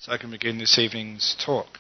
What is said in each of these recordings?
so I can begin this evening's talk.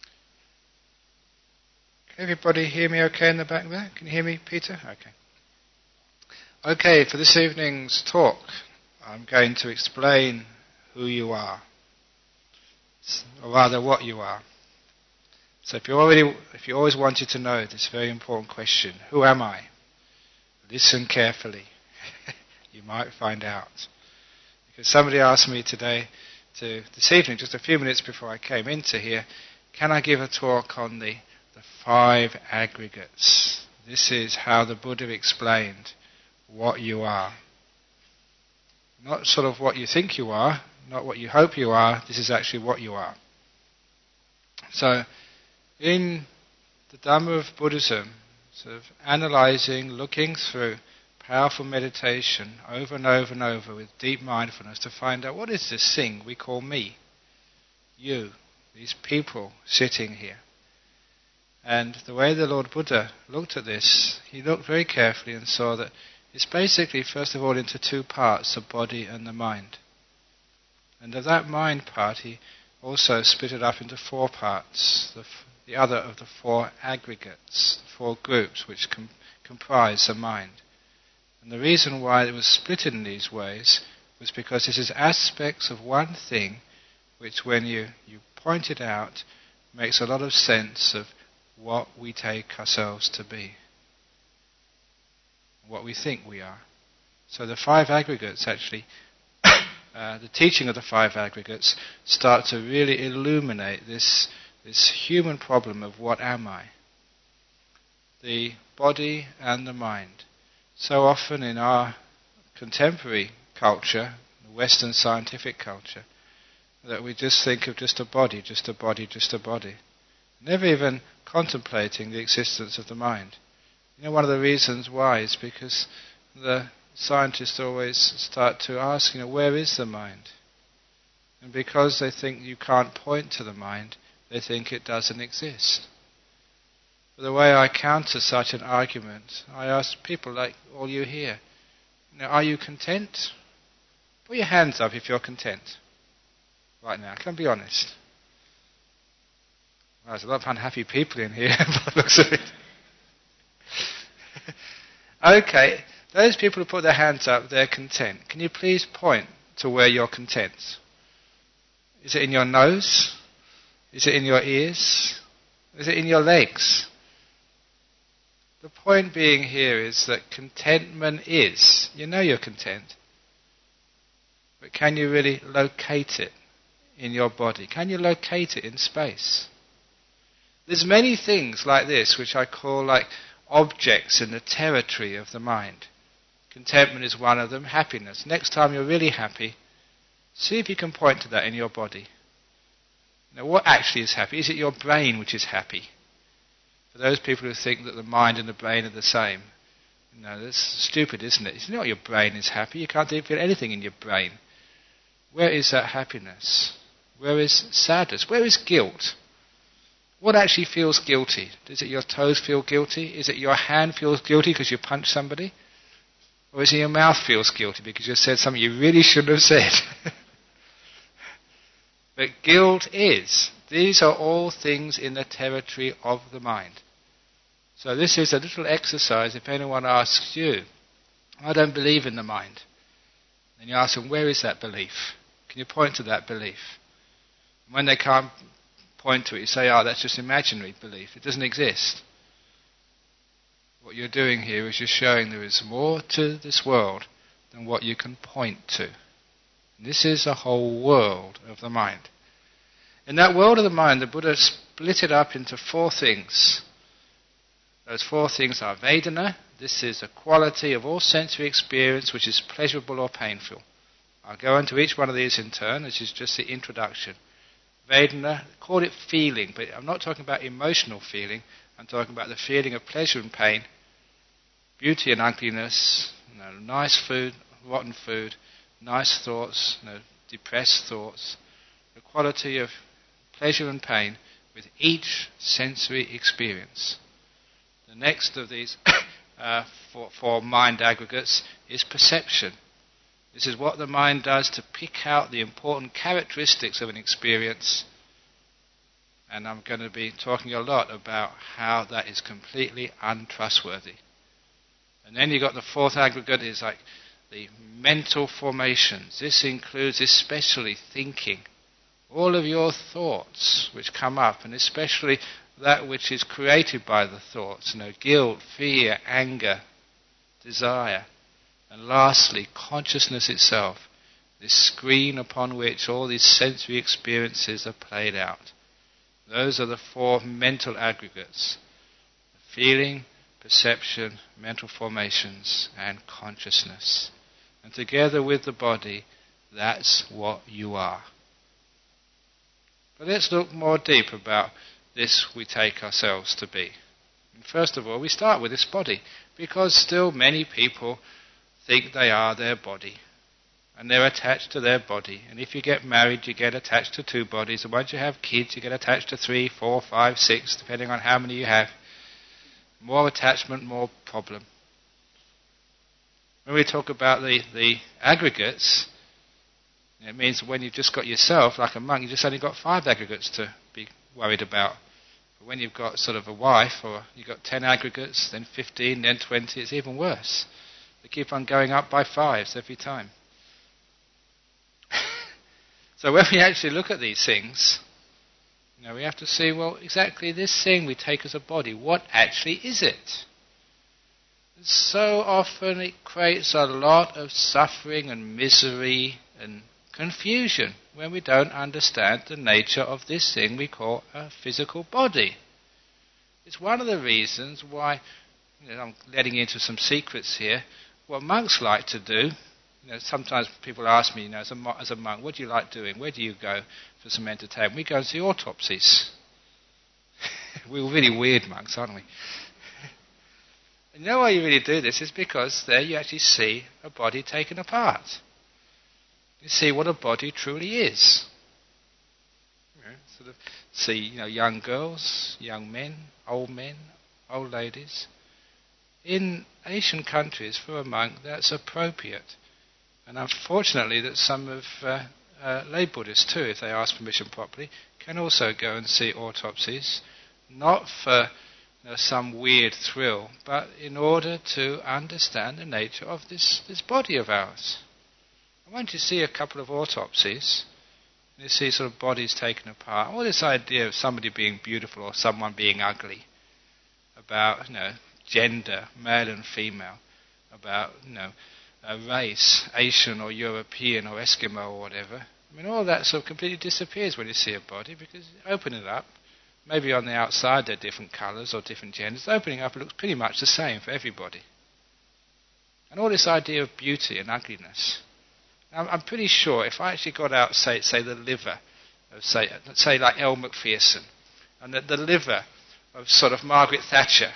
Can everybody hear me okay in the back there? Can you hear me, Peter? Okay. Okay, for this evening's talk, I'm going to explain who you are, or rather what you are. So if you always wanted to know this very important question, who am I? Listen carefully. You might find out. Because somebody asked me this evening, just a few minutes before I came into here, can I give a talk on the 5 aggregates? This is how the Buddha explained what you are. Not sort of what you think you are, not what you hope you are, this is actually what you are. So, in the Dhamma of Buddhism, sort of analysing, looking through powerful meditation over and over and over with deep mindfulness to find out what is this thing we call me, you, these people sitting here. And the way the Lord Buddha looked at this, he looked very carefully and saw that it's basically, first of all, into 2 parts, the body and the mind. And of that mind part, he also split it up into 4 parts, the other of the 4 aggregates, 4 groups which comprise the mind. And the reason why it was split in these ways was because this is aspects of one thing which, when you point it out, makes a lot of sense of what we take ourselves to be, what we think we are. So the 5 aggregates actually, the teaching of the 5 aggregates start to really illuminate this human problem of what am I? The body and the mind. So often in our contemporary culture, the Western scientific culture, that we just think of just a body, just a body, just a body. Never even contemplating the existence of the mind. You know, one of the reasons why is because the scientists always start to ask, where is the mind? And because they think you can't point to the mind, they think it doesn't exist. But the way I counter such an argument, I ask people like all you here, are you content? Put your hands up if you're content. Right now, come be honest. Well, there's a lot of unhappy people in here by the looks of it. Okay, those people who put their hands up, they're content. Can you please point to where you're content? Is it in your nose? Is it in your ears? Is it in your legs? The point being here is that contentment is, you're content, but can you really locate it in your body? Can you locate it in space? There's many things like this which I call like objects in the territory of the mind. Contentment is one of them, happiness. Next time you're really happy, see if you can point to that in your body. Now, what actually is happy? Is it your brain which is happy? For those people who think that the mind and the brain are the same, that's stupid, isn't it? It's not your brain is happy. You can't feel anything in your brain. Where is that happiness? Where is sadness? Where is guilt? What actually feels guilty? Is it your toes feel guilty? Is it your hand feels guilty because you punched somebody? Or is it your mouth feels guilty because you said something you really shouldn't have said? But guilt is. These are all things in the territory of the mind. So this is a little exercise if anyone asks you, I don't believe in the mind. Then you ask them, where is that belief? Can you point to that belief? And when they can't point to it, you say, that's just imaginary belief. It doesn't exist. What you're doing here is you're showing there is more to this world than what you can point to. And this is a whole world of the mind. In that world of the mind, the Buddha split it up into 4 things. Those 4 things are Vedana. This is a quality of all sensory experience which is pleasurable or painful. I'll go into each one of these in turn. This is just the introduction. Vedana, call it feeling, but I'm not talking about emotional feeling. I'm talking about the feeling of pleasure and pain, beauty and ugliness, nice food, rotten food, nice thoughts, depressed thoughts. The quality of pleasure and pain with each sensory experience. The next of these 4 mind aggregates is perception. This is what the mind does to pick out the important characteristics of an experience. And I'm going to be talking a lot about how that is completely untrustworthy. And then you've got the fourth aggregate, is like the mental formations. This includes especially thinking. All of your thoughts which come up, and especially that which is created by the thoughts. Guilt, fear, anger, desire. And lastly, consciousness itself. This screen upon which all these sensory experiences are played out. Those are the four mental aggregates: feeling, perception, mental formations, and consciousness. And together with the body, that's what you are. But let's look more deep about this we take ourselves to be. And first of all, we start with this body, because still many people think they are their body. And they're attached to their body. And if you get married, you get attached to 2 bodies. And once you have kids, you get attached to 3, 4, 5, 6, depending on how many you have. More attachment, more problem. When we talk about the aggregates, it means when you've just got yourself, like a monk, you've just only got 5 aggregates to be worried about. But when you've got sort of a wife, or you've got 10 aggregates, then 15, then 20, it's even worse. They keep on going up by 5s every time. So when we actually look at these things, we have to see, well, exactly this thing we take as a body, what actually is it? So often it creates a lot of suffering and misery and confusion when we don't understand the nature of this thing we call a physical body. It's one of the reasons why, I'm letting into some secrets here, what monks like to do. Sometimes people ask me, as a monk, what do you like doing? Where do you go for some entertainment? We go and see autopsies. We're really weird monks, aren't we? And you know why you really do this? Is because there you actually see a body taken apart. You see what a body truly is. Sort of see, young girls, young men, old ladies. In Asian countries, for a monk, that's appropriate. And unfortunately that some of lay Buddhists too, if they ask permission properly, can also go and see autopsies, not for some weird thrill, but in order to understand the nature of this body of ours. And once you see a couple of autopsies, you see sort of bodies taken apart, all this idea of somebody being beautiful or someone being ugly, about gender, male and female, about a race, Asian or European or Eskimo or whatever. All that sort of completely disappears when you see a body, because you open it up, maybe on the outside they're different colours or different genders. Opening up, it looks pretty much the same for everybody. And all this idea of beauty and ugliness. Now, I'm pretty sure if I actually got out, say the liver of, say like Elle Macpherson, and the liver of sort of Margaret Thatcher,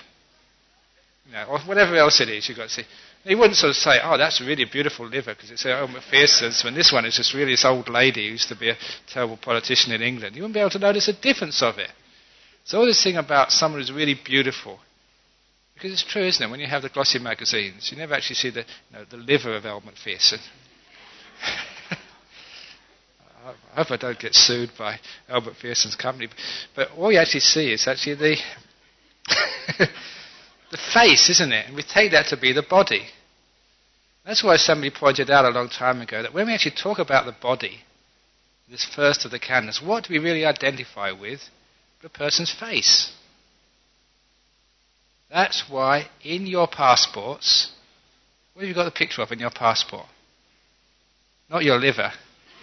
or whatever else it is you've got to see, you wouldn't sort of say, oh, that's a really beautiful liver because it's Elle Macpherson's, when this one is just really this old lady who used to be a terrible politician in England. You wouldn't be able to notice a difference of it. So all this thing about someone who's really beautiful, because it's true, isn't it? When you have the glossy magazines, you never actually see the liver of Elle Macpherson. I hope I don't get sued by Elle Macpherson's company. But all you actually see is actually the the face, isn't it? And we take that to be the body. That's why somebody pointed out a long time ago that when we actually talk about the body, this first of the khandhas, what do we really identify with? The person's face. That's why in your passports, what have you got the picture of in your passport? Not your liver.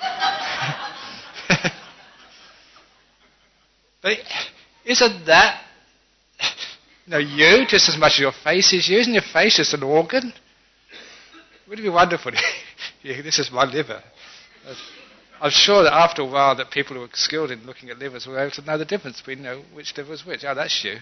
But isn't that you just as much as your face is you? Isn't your face just an organ? Wouldn't it be wonderful if this is my liver? I'm sure that after a while that people who are skilled in looking at livers will be able to know the difference between which liver is which. Oh, that's you.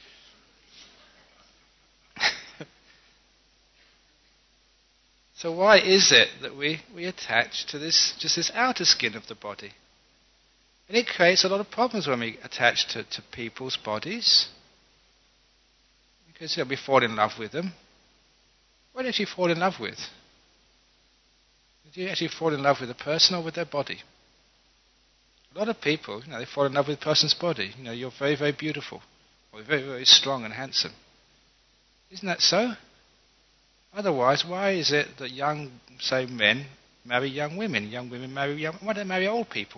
So why is it that we attach to this outer skin of the body? And it creates a lot of problems when we attach to people's bodies. Because we fall in love with them. What did you fall in love with? Do you actually fall in love with a person or with their body? A lot of people, they fall in love with a person's body. You're very, very beautiful, or very, very strong and handsome. Isn't that so? Otherwise, why is it that young, say, men marry young women marry young... Why don't they marry old people?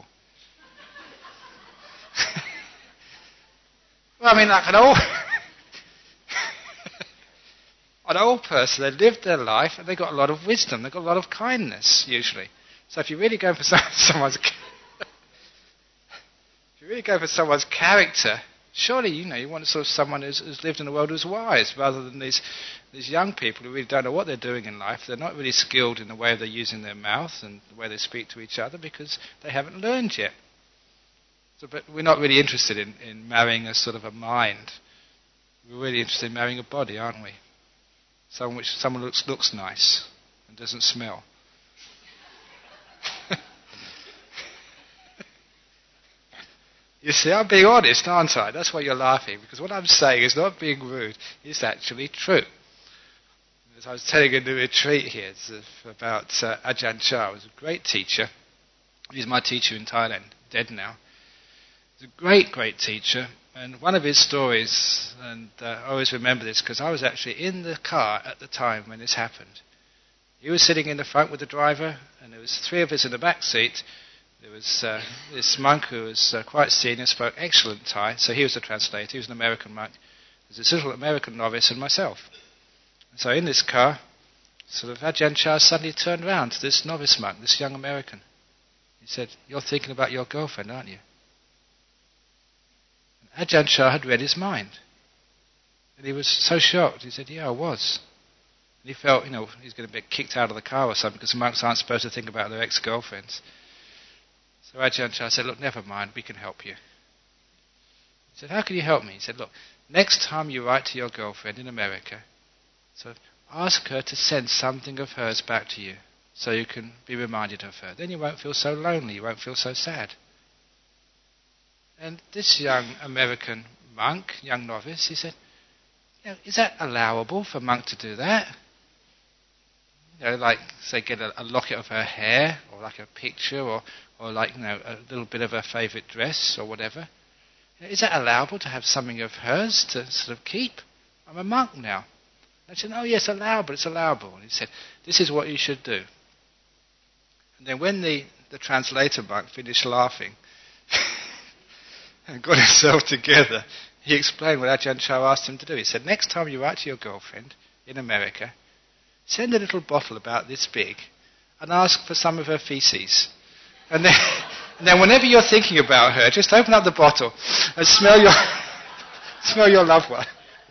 Well, I mean, like an old person, they lived their life and they got a lot of wisdom, they got a lot of kindness, usually. So if you're really going for someone's... if you're really going for someone's character, surely, you want sort of someone who's lived in the world who's wise, rather than these young people who really don't know what they're doing in life. They're not really skilled in the way they're using their mouth and the way they speak to each other because they haven't learned yet. So, but we're not really interested in marrying a sort of a mind. We're really interested in marrying a body, aren't we? Someone looks nice and doesn't smell. You see, I'm being honest, aren't I? That's why you're laughing, because what I'm saying is not being rude, it's actually true. As I was telling a new retreat here about Ajahn Chah, who was a great teacher. He's my teacher in Thailand, dead now. He's a great, great teacher, and one of his stories, and I always remember this because I was actually in the car at the time when this happened. He was sitting in the front with the driver, and there was three of us in the back seat. There was this monk who was quite senior, spoke excellent Thai, so he was the translator. He was an American monk. There was this little American novice and myself. And so in this car, sort of Ajahn Chah suddenly turned around to this novice monk, this young American. He said, "You're thinking about your girlfriend, aren't you?" And Ajahn Chah had read his mind. And he was so shocked. He said, "Yeah, I was." And he felt, he's going to be kicked out of the car or something, because monks aren't supposed to think about their ex-girlfriends. So Ajahn Chah said, "Look, never mind, we can help you." He said, "How can you help me?" He said, "Look, next time you write to your girlfriend in America, so ask her to send something of hers back to you, so you can be reminded of her. Then you won't feel so lonely, you won't feel so sad." And this young American monk, young novice, he said, "Is that allowable for a monk to do that? Like, say, get a locket of her hair, or like a picture, or like, a little bit of her favourite dress, or whatever. Is that allowable to have something of hers to sort of keep? I'm a monk now." I said, "Oh yes, allowable, it's allowable." And he said, "This is what you should do." And then when the translator monk finished laughing and got himself together, he explained what Ajahn Chah asked him to do. He said, "Next time you write to your girlfriend in America, send a little bottle about this big and ask for some of her feces. And then whenever you're thinking about her, just open up the bottle and smell your loved one."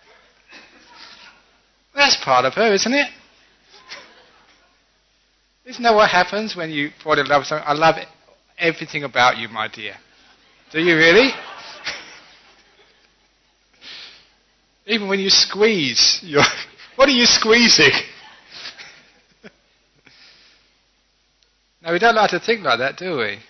That's part of her, isn't it? Isn't that what happens when you fall in love with someone? "I love everything about you, my dear." Do you really? Even when you squeeze, what are you squeezing? Now, we don't like to think like that, do we?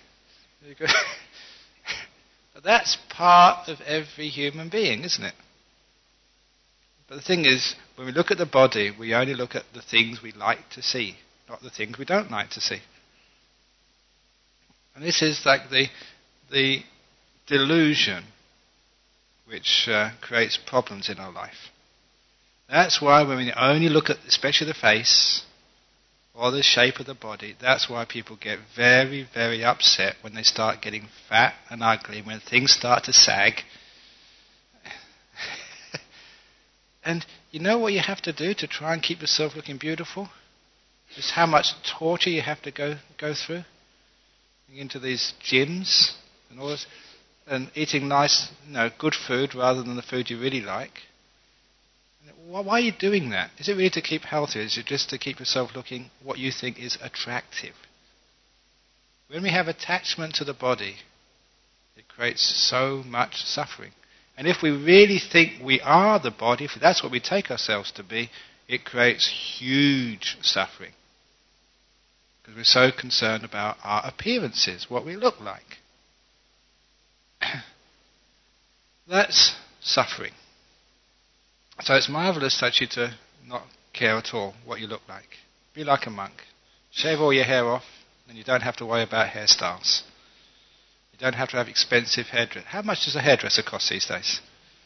But that's part of every human being, isn't it? But the thing is, when we look at the body, we only look at the things we like to see, not the things we don't like to see. And this is like the delusion which creates problems in our life. That's why when we only look at, especially the face, or the shape of the body, that's why people get very, very upset when they start getting fat and ugly, when things start to sag. And you know what you have to do to try and keep yourself looking beautiful? Just how much torture you have to go through. Into these gyms and all this, and eating nice, good food rather than the food you really like. Why are you doing that? Is it really to keep healthy? Is it just to keep yourself looking what you think is attractive? When we have attachment to the body, it creates so much suffering. And if we really think we are the body, if that's what we take ourselves to be, it creates huge suffering. Because we're so concerned about our appearances, what we look like. That's suffering. So it's marvellous actually to not care at all what you look like. Be like a monk. Shave all your hair off, and you don't have to worry about hairstyles. You don't have to have expensive hairdress. How much does a hairdresser cost these days?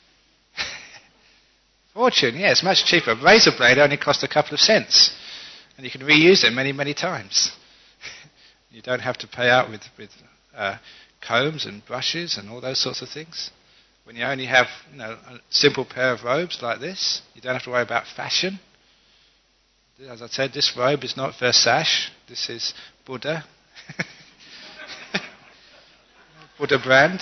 Fortune, yeah, it's much cheaper. A razor blade only costs a couple of cents, and you can reuse it many, many times. You don't have to pay out with combs and brushes and all those sorts of things. When you only have a simple pair of robes like this, you don't have to worry about fashion. As I said, this robe is not Versace. This is Buddha. Buddha brand.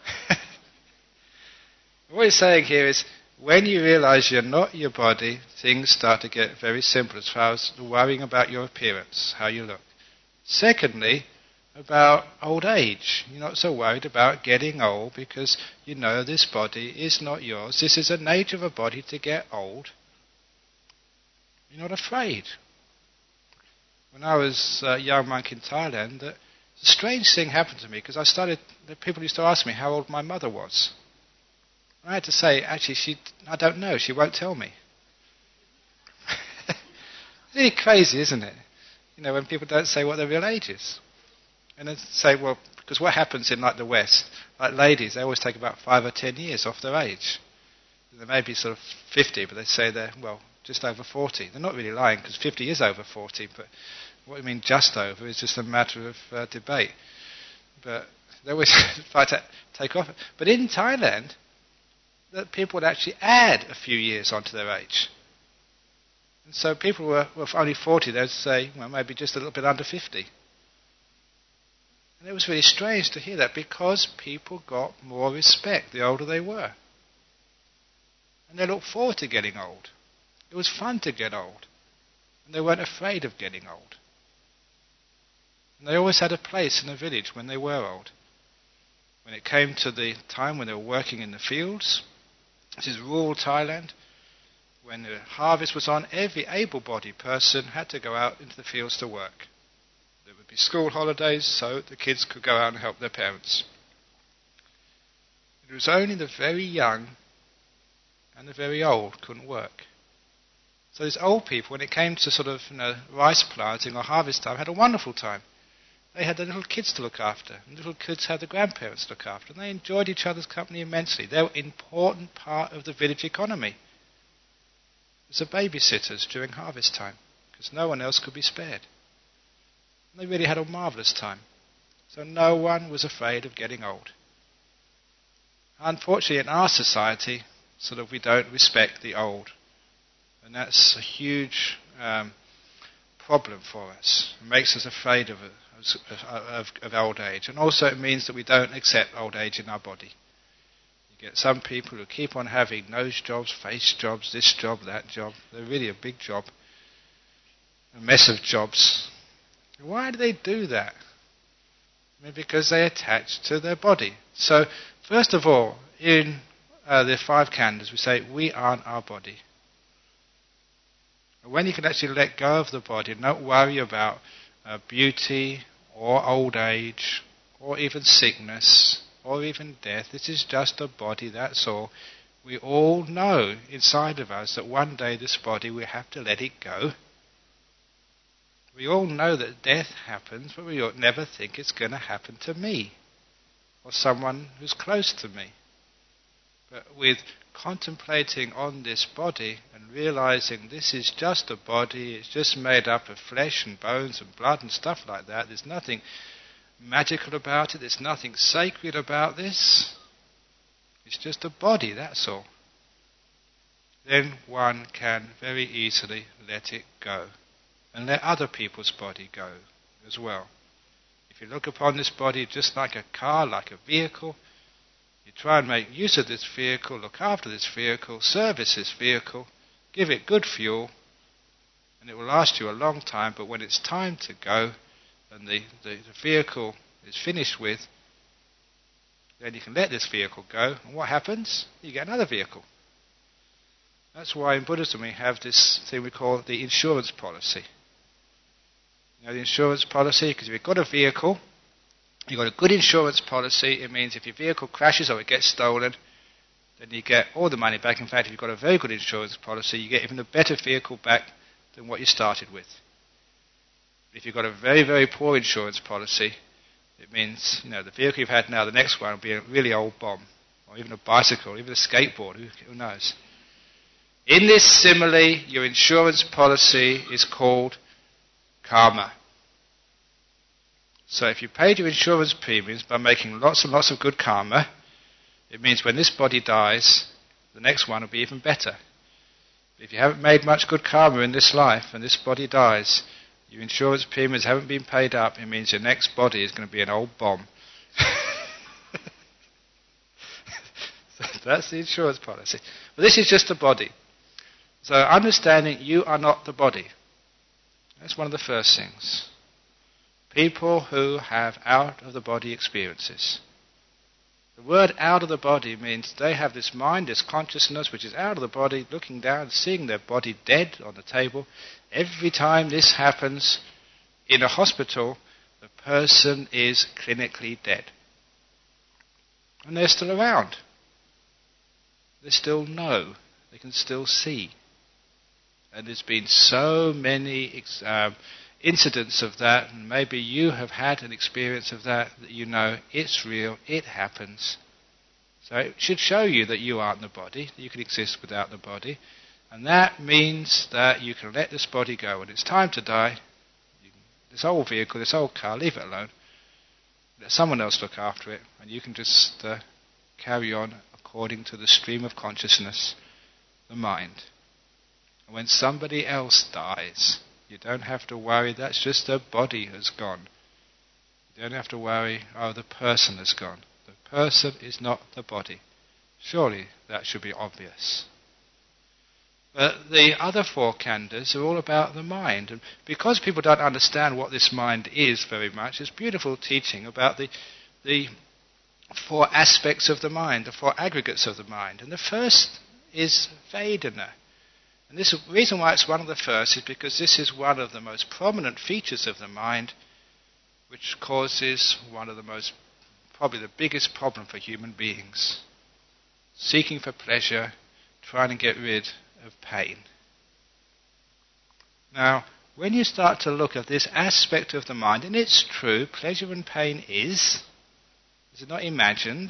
What he's saying here is, when you realize you're not your body, things start to get very simple as far as worrying about your appearance, how you look. Secondly, about old age. You're not so worried about getting old because you know this body is not yours. This is a nature of a body to get old. You're not afraid. When I was a young monk in Thailand, a strange thing happened to me because people used to ask me how old my mother was. I had to say, actually, I don't know, she won't tell me. Really crazy, isn't it? When people don't say what their real age is. And then say, well, because what happens in the West, ladies, they always take about 5 or 10 years off their age. They may be sort of 50, but they say they're, just over 40. They're not really lying because 50 is over 40, but what I mean just over is just a matter of debate. But they always try to take off. But in Thailand, that people would actually add a few years onto their age. And so people were only 40, they would say, maybe just a little bit under 50. And it was really strange to hear that because people got more respect the older they were. And they looked forward to getting old. It was fun to get old. And they weren't afraid of getting old. And they always had a place in the village when they were old. When it came to the time when they were working in the fields, this is rural Thailand, when the harvest was on, every able-bodied person had to go out into the fields to work. There would be school holidays so the kids could go out and help their parents. It was only the very young and the very old couldn't work. So these old people, when it came to sort of rice planting or harvest time, had a wonderful time. They had the little kids to look after, and the little kids had the grandparents to look after, and they enjoyed each other's company immensely. They were an important part of the village economy. It was the babysitters during harvest time, because no one else could be spared. And they really had a marvellous time. So no one was afraid of getting old. Unfortunately, in our society, we don't respect the old. And that's a huge problem for us. It makes us afraid of old age. And also it means that we don't accept old age in our body. You get some people who keep on having nose jobs, face jobs, this job, that job. They're really a big job. A mess of jobs. Why do they do that? Because they attach to their body. So, first of all, in the 5 khandhas, we say, we aren't our body. When you can actually let go of the body and not worry about beauty or old age or even sickness or even death, this is just a body, that's all. We all know inside of us that one day this body, we have to let it go. We all know that death happens, but we never think it's going to happen to me or someone who's close to me. But with contemplating on this body and realizing this is just a body, it's just made up of flesh and bones and blood and stuff like that, there's nothing magical about it, there's nothing sacred about this, it's just a body, that's all. Then one can very easily let it go and let other people's body go as well. If you look upon this body just like a car, like a vehicle, you try and make use of this vehicle, look after this vehicle, service this vehicle, give it good fuel, and it will last you a long time, but when it's time to go and the vehicle is finished with, then you can let this vehicle go, and what happens? You get another vehicle. That's why in Buddhism we have this thing we call the insurance policy. The insurance policy, because if you've got a vehicle, you've got a good insurance policy, it means if your vehicle crashes or it gets stolen, then you get all the money back. In fact, if you've got a very good insurance policy, you get even a better vehicle back than what you started with. If you've got a very, very poor insurance policy, it means, the vehicle you've had now, the next one will be a really old bomb, or even a bicycle, or even a skateboard, who knows. In this simile, your insurance policy is called karma. So if you paid your insurance premiums by making lots and lots of good karma, it means when this body dies, the next one will be even better. If you haven't made much good karma in this life and this body dies, your insurance premiums haven't been paid up, it means your next body is going to be an old bomb. So that's the insurance policy. But this is just a body. So understanding you are not the body. That's one of the first things. People who have out-of-the-body experiences. The word out of the body means they have this mind, this consciousness, which is out of the body, looking down, seeing their body dead on the table. Every time this happens in a hospital, the person is clinically dead. And they're still around. They still know. They can still see. And there's been so many incidents of that, and maybe you have had an experience of that you know it's real, it happens. So it should show you that you aren't the body, that you can exist without the body. And that means that you can let this body go. When it's time to die, this old vehicle, this old car, leave it alone. Let someone else look after it, and you can just carry on according to the stream of consciousness, the mind. And when somebody else dies, you don't have to worry, that's just the body has gone. You don't have to worry, the person has gone. The person is not the body. Surely that should be obvious. But the other four khandhas are all about the mind. And because people don't understand what this mind is very much, there's beautiful teaching about the four aspects of the mind, the four aggregates of the mind. And the first is Vedana. And the reason why it's one of the first is because this is one of the most prominent features of the mind, which causes one of the most, probably the biggest problem for human beings. Seeking for pleasure, trying to get rid of pain. Now, when you start to look at this aspect of the mind, and it's true, pleasure and pain is it not imagined?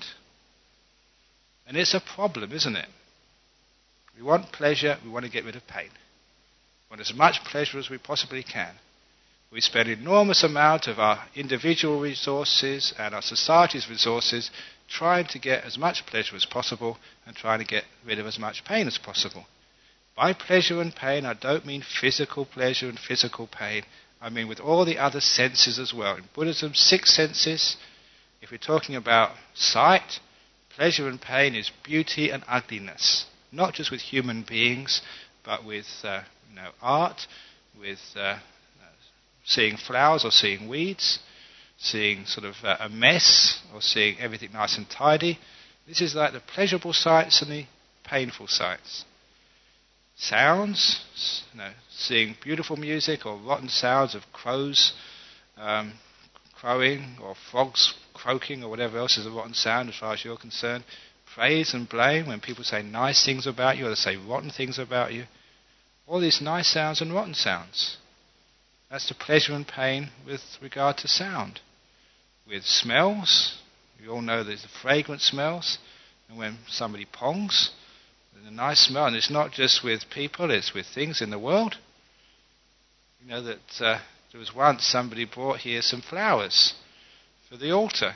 And it's a problem, isn't it? We want pleasure, we want to get rid of pain. We want as much pleasure as we possibly can. We spend an enormous amount of our individual resources and our society's resources trying to get as much pleasure as possible and trying to get rid of as much pain as possible. By pleasure and pain, I don't mean physical pleasure and physical pain. I mean with all the other senses as well. In Buddhism, 6 senses. If we're talking about sight, pleasure and pain is beauty and ugliness. Not just with human beings, but with art, with seeing flowers or seeing weeds, seeing sort of a mess or seeing everything nice and tidy. This is like the pleasurable sights and the painful sights. Sounds, seeing beautiful music or rotten sounds of crows crowing or frogs croaking or whatever else is a rotten sound as far as you're concerned. Praise and blame, when people say nice things about you or they say rotten things about you. All these nice sounds and rotten sounds. That's the pleasure and pain with regard to sound. With smells, you all know there's the fragrant smells, and when somebody pongs, there's a nice smell, and it's not just with people, it's with things in the world. You know that there was once somebody brought here some flowers for the altar.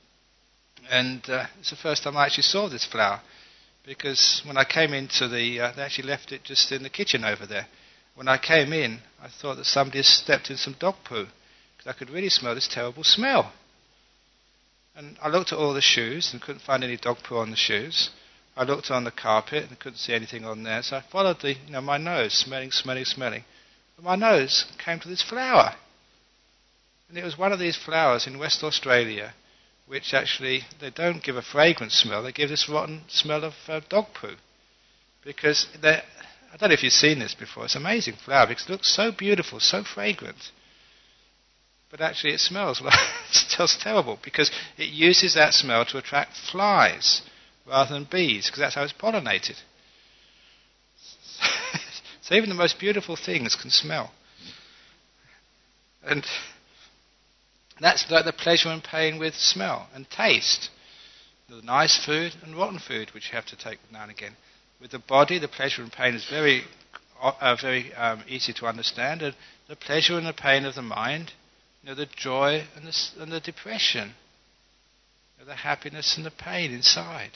And it's the first time I actually saw this flower, because when I came into they actually left it just in the kitchen over there. When I came in, I thought that somebody had stepped in some dog poo, because I could really smell this terrible smell. And I looked at all the shoes and couldn't find any dog poo on the shoes. I looked on the carpet and couldn't see anything on there, so I followed my nose, smelling. But my nose came to this flower. And it was one of these flowers in West Australia, which actually, they don't give a fragrant smell, they give this rotten smell of dog poo. Because, I don't know if you've seen this before, it's an amazing flower because it looks so beautiful, so fragrant. But actually it smells terrible because it uses that smell to attract flies rather than bees, because that's how it's pollinated. So even the most beautiful things can smell. And that's like the pleasure and pain with smell and taste. The nice food and rotten food, which you have to take now and again. With the body, the pleasure and pain is very easy to understand. And the pleasure and the pain of the mind, the joy and the depression, the happiness and the pain inside.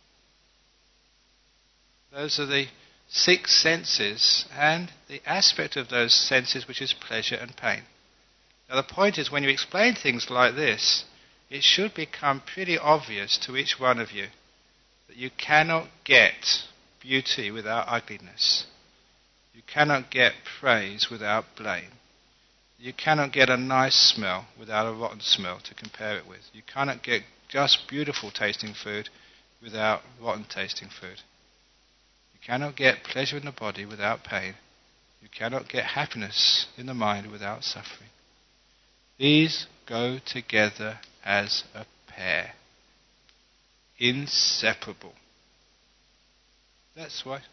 Those are the 6 senses and the aspect of those senses which is pleasure and pain. Now the point is, when you explain things like this, it should become pretty obvious to each one of you that you cannot get beauty without ugliness. You cannot get praise without blame. You cannot get a nice smell without a rotten smell to compare it with. You cannot get just beautiful tasting food without rotten tasting food. You cannot get pleasure in the body without pain. You cannot get happiness in the mind without suffering. These go together as a pair. Inseparable. That's why.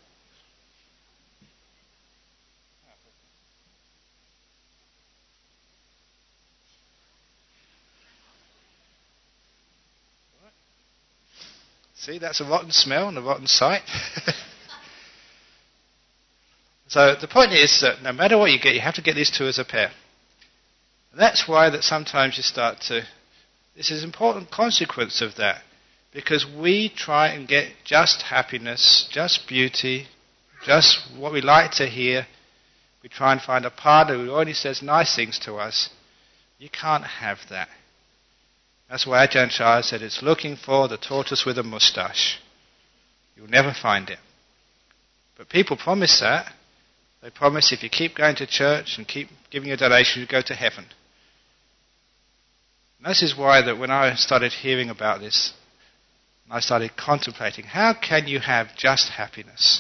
See, that's a rotten smell and a rotten sight. So the point is that no matter what you get, you have to get these two as a pair. And that's why that sometimes you start to... This is an important consequence of that. Because we try and get just happiness, just beauty, just what we like to hear. We try and find a partner who only says nice things to us. You can't have that. That's why Ajahn Chah said it's looking for the tortoise with a moustache. You'll never find it. But people promise that. They promise if you keep going to church and keep giving your donation, you go to heaven. And this is why that when I started hearing about this, I started contemplating, how can you have just happiness?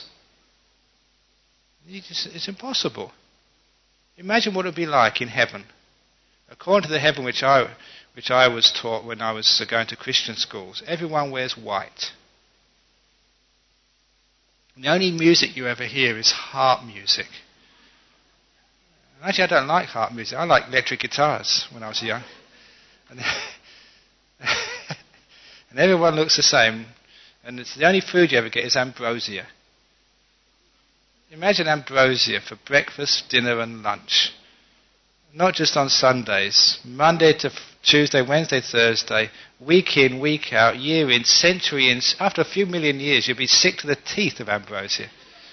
It's impossible. Imagine what it would be like in heaven. According to the heaven which I was taught when I was going to Christian schools, everyone wears white. And the only music you ever hear is harp music. And actually, I don't like harp music. I like electric guitars when I was young. And, and everyone looks the same. And it's the only food you ever get is ambrosia. Imagine ambrosia for breakfast, dinner and lunch. Not just on Sundays. Monday to Tuesday, Wednesday, Thursday, week in, week out, year in, century in. After a few million years, you'll be sick to the teeth of ambrosia.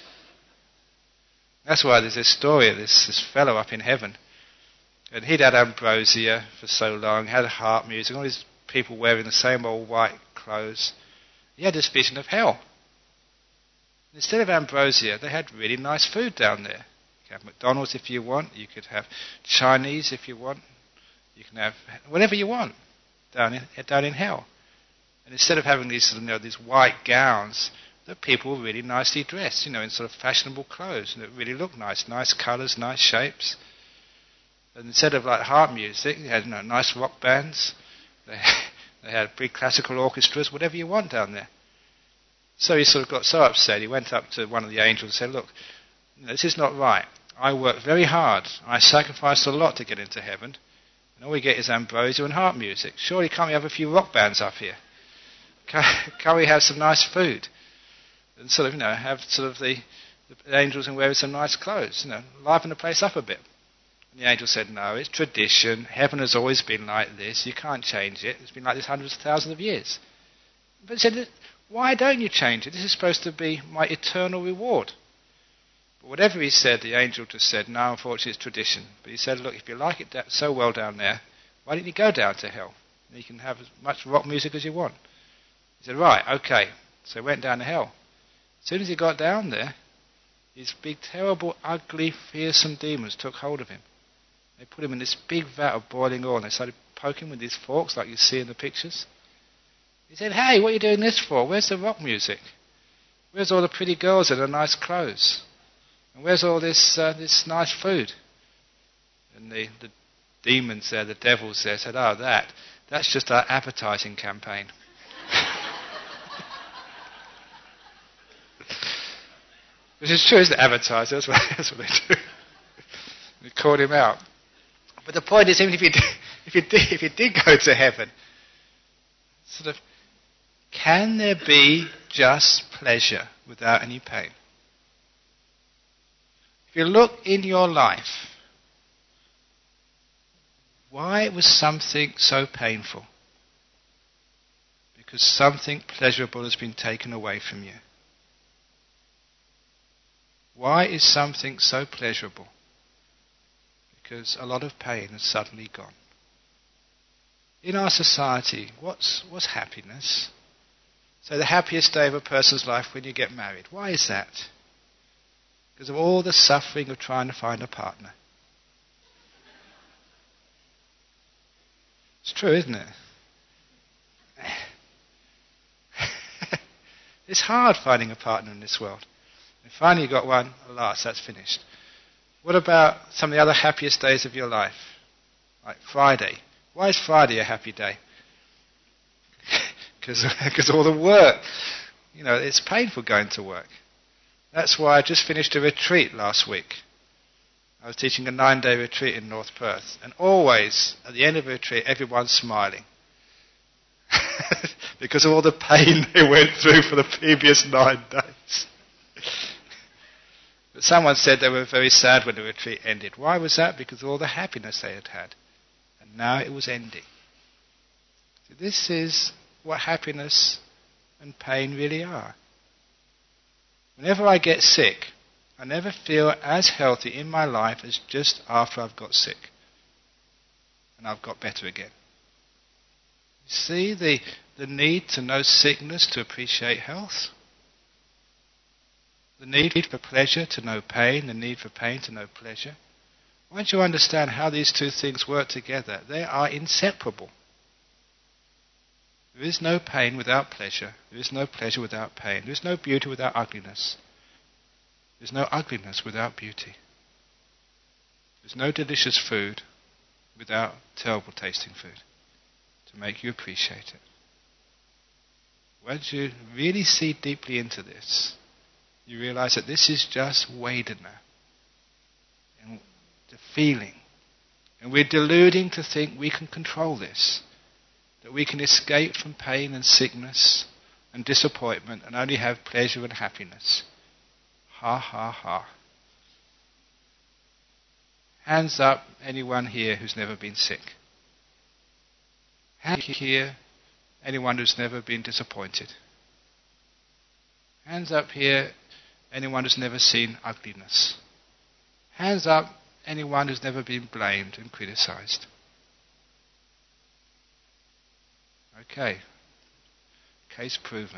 That's why there's this story of this fellow up in heaven. And he'd had ambrosia for so long, had harp music, all these people wearing the same old white clothes. He had this vision of hell. Instead of ambrosia, they had really nice food down there. You could have McDonald's if you want. You could have Chinese if you want. You can have whatever you want down in hell. And instead of having these white gowns, the people were really nicely dressed, in sort of fashionable clothes, and it really looked nice colours, nice shapes. And instead of like harp music, you had nice rock bands. They had big classical orchestras, whatever you want down there. So he sort of got so upset, he went up to one of the angels and said, look, this is not right. I worked very hard. I sacrificed a lot to get into heaven. And all we get is ambrosia and harp music. Surely can't we have a few rock bands up here? Can't we have some nice food? And sort of, have sort of the angels and wearing some nice clothes, liven the place up a bit. And the angel said, no, it's tradition. Heaven has always been like this. You can't change it. It's been like this hundreds of thousands of years. But he said, why don't you change it? This is supposed to be my eternal reward. But whatever he said, the angel just said, no, unfortunately it's tradition. But he said, look, if you like it so well down there, why don't you go down to hell? And you can have as much rock music as you want. He said, right, okay. So he went down to hell. As soon as he got down there, these big, terrible, ugly, fearsome demons took hold of him. They put him in this big vat of boiling oil and they started poking him with these forks like you see in the pictures. He said, hey, what are you doing this for? Where's the rock music? Where's all the pretty girls in the nice clothes? And where's all this nice food? And the demons there, the devils there said, oh, that's just our advertising campaign. Which is true, isn't it? Advertising, that's what they do. They called him out. But the point is, even if you did go to heaven, sort of, can there be just pleasure without any pain? If you look in your life, why was something so painful? Because something pleasurable has been taken away from you. Why is something so pleasurable? Because a lot of pain has suddenly gone. In our society, what's happiness? So the happiest day of a person's life when you get married. Why is that? Because of all the suffering of trying to find a partner. It's true, isn't it? It's hard finding a partner in this world. And finally you got one, alas, that's finished. What about some of the other happiest days of your life? Like Friday. Why is Friday a happy day? Because all the work. It's painful going to work. That's why I just finished a retreat last week. I was teaching a 9-day retreat in North Perth. And always, at the end of the retreat, everyone's smiling. Because of all the pain they went through for the previous 9 days. But someone said they were very sad when the retreat ended. Why was that? Because of all the happiness they had had. And now it was ending. So this is what happiness and pain really are. Whenever I get sick, I never feel as healthy in my life as just after I've got sick. And I've got better again. You see the need to know sickness to appreciate health? The need for pleasure to know pain, the need for pain to know pleasure. Once you understand how these two things work together, they are inseparable. There is no pain without pleasure. There is no pleasure without pain. There is no beauty without ugliness. There is no ugliness without beauty. There is no delicious food without terrible tasting food to make you appreciate it. Once you really see deeply into this, you realize that this is just Vedana, and the feeling. And we're deluding to think we can control this, that we can escape from pain and sickness and disappointment and only have pleasure and happiness. Ha ha ha. Hands up, anyone here who's never been sick. Hands here, anyone who's never been disappointed. Hands up here, anyone who's never seen ugliness. Hands up, anyone who's never been blamed and criticized. Okay. Case proven.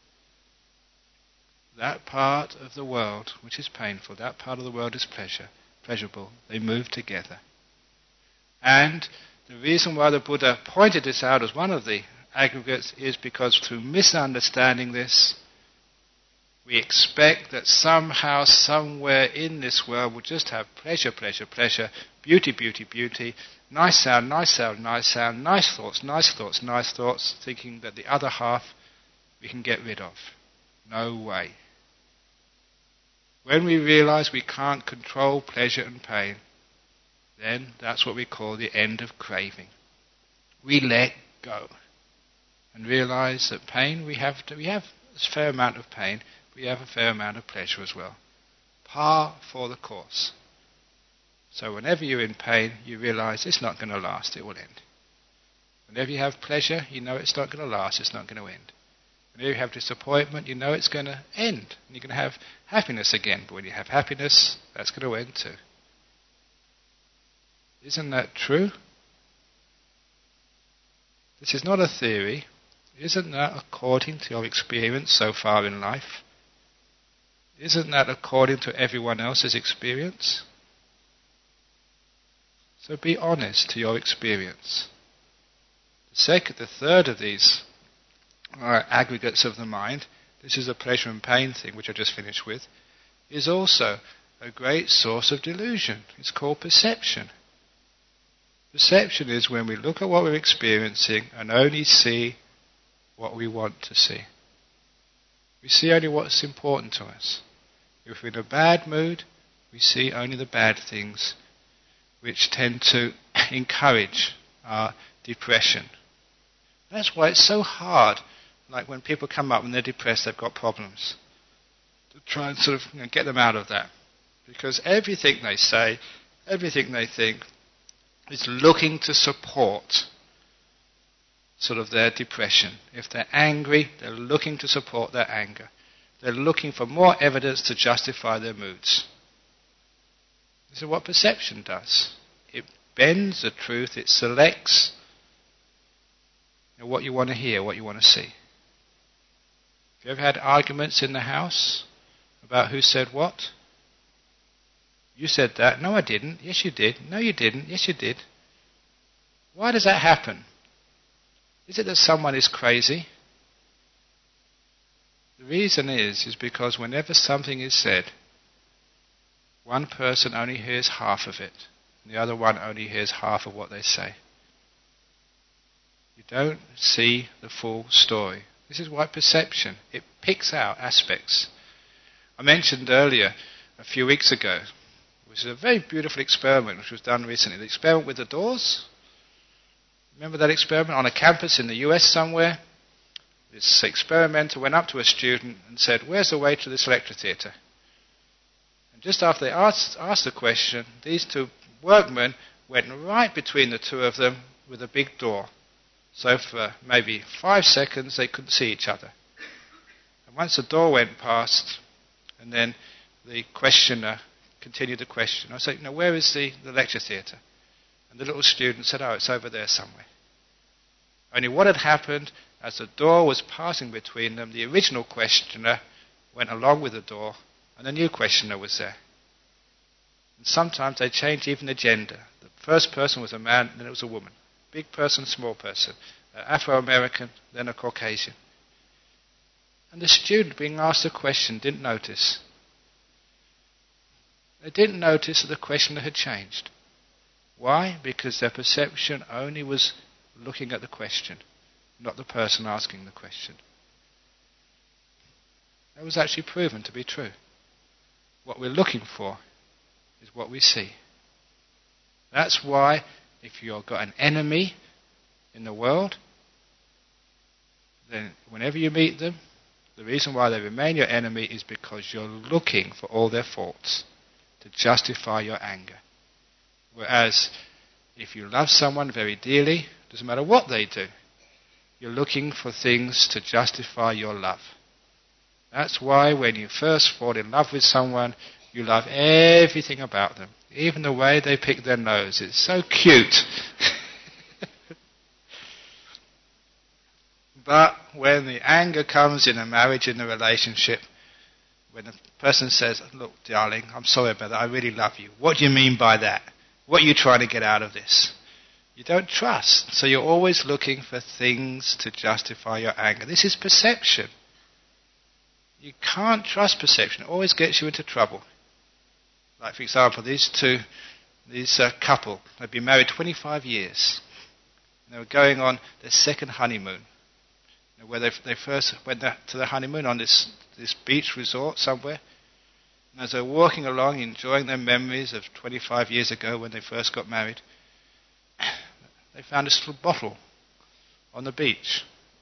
That part of the world which is painful, that part of the world is pleasurable. They move together. And the reason why the Buddha pointed this out as one of the aggregates is because through misunderstanding this, we expect that somehow, somewhere in this world we'll just have pleasure, pleasure, pleasure, beauty, beauty, beauty, nice sound, nice sound, nice sound, nice thoughts, nice thoughts, nice thoughts, thinking that the other half we can get rid of. No way. When we realize we can't control pleasure and pain, then that's what we call the end of craving. We let go and realize that pain, we have a fair amount of pain, we have a fair amount of pleasure as well. Par for the course. So whenever you're in pain, you realize it's not going to last, it will end. Whenever you have pleasure, you know it's not going to last, it's not going to end. Whenever you have disappointment, you know it's going to end. And you're going to have happiness again. But when you have happiness, that's going to end too. Isn't that true? This is not a theory. Isn't that according to your experience so far in life? Isn't that according to everyone else's experience? So be honest to your experience. The third of these aggregates of the mind, this is a pleasure and pain thing which I just finished with, is also a great source of delusion. It's called perception. Perception is when we look at what we're experiencing and only see what we want to see. We see only what's important to us. If we're in a bad mood, we see only the bad things, which tend to encourage our depression. That's why it's so hard, like when people come up when they're depressed, they've got problems, to try and sort of get them out of that. Because everything they say, everything they think, is looking to support sort of their depression. If they're angry, they're looking to support their anger. They're looking for more evidence to justify their moods. This is what perception does. It bends the truth, it selects what you want to hear, what you want to see. Have you ever had arguments in the house about who said what? You said that. No, I didn't. Yes, you did. No, you didn't. Yes, you did. Why does that happen? Is it that someone is crazy? The reason is because whenever something is said, one person only hears half of it, and the other one only hears half of what they say. You don't see the full story. This is why perception, it picks out aspects. I mentioned earlier, a few weeks ago, which is a very beautiful experiment which was done recently. The experiment with the doors. Remember that experiment on a campus in the US somewhere? This experimenter went up to a student and said, "Where's the way to this lecture theatre?" And just after they asked the question, these two workmen went right between the two of them with a big door. So for maybe 5 seconds they couldn't see each other. And once the door went past, and then the questioner continued the question. I said, where is the lecture theatre? And the little student said, it's over there somewhere. Only what had happened, as the door was passing between them, the original questioner went along with the door, and the new questioner was there. And sometimes they changed even the gender. The first person was a man, then it was a woman. Big person, small person. Afro-American, then a Caucasian. And the student being asked a question didn't notice. They didn't notice that the questioner had changed. Why? Because their perception only was looking at the question, not the person asking the question. That was actually proven to be true. What we're looking for is what we see. That's why if you've got an enemy in the world, then whenever you meet them, the reason why they remain your enemy is because you're looking for all their faults to justify your anger. Whereas if you love someone very dearly, doesn't matter what they do, you're looking for things to justify your love. That's why when you first fall in love with someone, you love everything about them. Even the way they pick their nose. It's so cute. But when the anger comes in a marriage, in a relationship, when the person says, "Look, darling, I'm sorry about that. I really love you. What do you mean by that? What are you trying to get out of this?" You don't trust. So you're always looking for things to justify your anger. This is perception. You can't trust perception. It always gets you into trouble. Like, for example, this couple, they'd been married 25 years. They were going on their second honeymoon, where they first went to the honeymoon on this beach resort somewhere. And as they were walking along, enjoying their memories of 25 years ago when they first got married, they found this little bottle on the beach.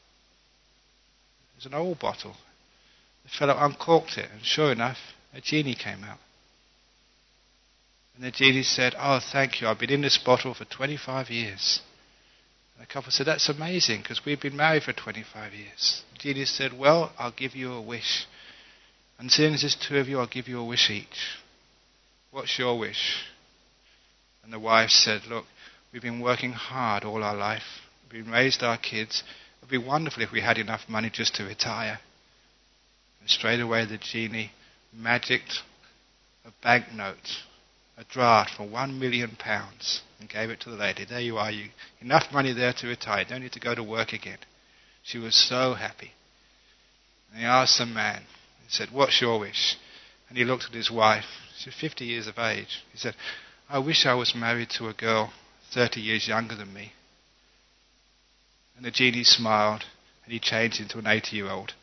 It was an old bottle. The fellow uncorked it, and sure enough, a genie came out. And the genie said, "Oh, thank you, I've been in this bottle for 25 years. And the couple said, "That's amazing, because we've been married for 25 years. The genie said, "Well, I'll give you a wish. And seeing as there's two of you, I'll give you a wish each. What's your wish?" And the wife said, "Look, we've been working hard all our life. We've raised our kids. It would be wonderful if we had enough money just to retire." And straight away the genie magicked a banknote, a draft for £1 million, and gave it to the lady. "There you are, enough money there to retire. You don't need to go to work again." She was so happy. And he asked the man, he said, "What's your wish?" And he looked at his wife. She was 50 years of age. He said, "I wish I was married to a girl 30 years younger than me." And the genie smiled, and he changed into an 80-year-old.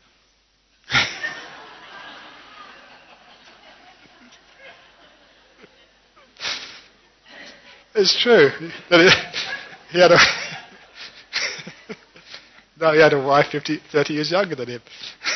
It's true. He had a no, he had a wife 30 years younger than him.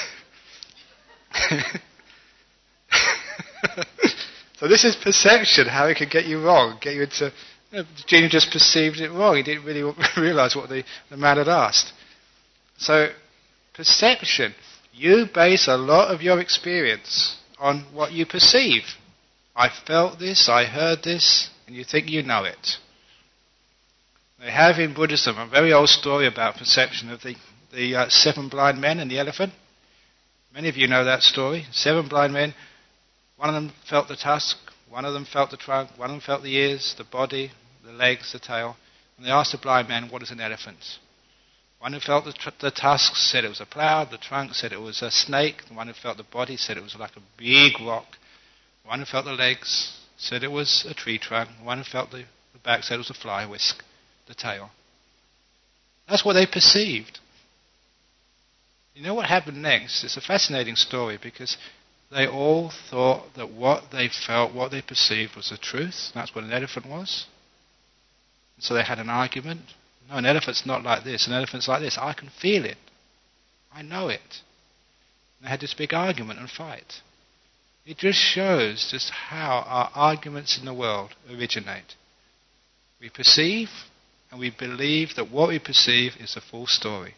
So this is perception, how it can get you wrong, get you into... Genie just perceived it wrong. He didn't really realise what the man had asked. So, perception. You base a lot of your experience on what you perceive. I felt this, I heard this, and you think you know it. They have in Buddhism a very old story about perception of the 7 blind men and the elephant. Many of you know that story. 7 blind men. One of them felt the tusk, one of them felt the trunk, one of them felt the ears, the body, the legs, the tail. And they asked the blind man, what is an elephant? One who felt the tusks said it was a plough, the trunk said it was a snake, the one who felt the body said it was like a big rock, the one who felt the legs said it was a tree trunk, the one who felt the back said it was a fly whisk, the tail. That's what they perceived. You know what happened next? It's a fascinating story because they all thought that what they felt, what they perceived was the truth. That's what an elephant was. And so they had an argument. No, an elephant's not like this. An elephant's like this. I can feel it. I know it. And they had this big argument and fight. It just shows just how our arguments in the world originate. We perceive and we believe that what we perceive is the full story.